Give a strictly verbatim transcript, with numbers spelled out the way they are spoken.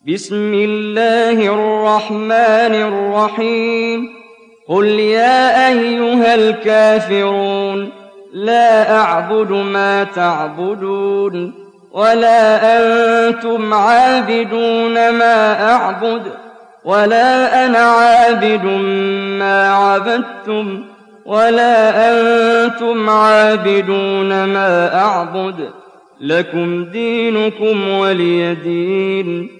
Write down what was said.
بسم الله الرحمن الرحيم قل يا أيها الكافرون لا أعبد ما تعبدون ولا أنتم عابدون ما أعبد ولا أنا عابد ما عبدتم ولا أنتم عابدون ما أعبد لكم دينكم ولي دين.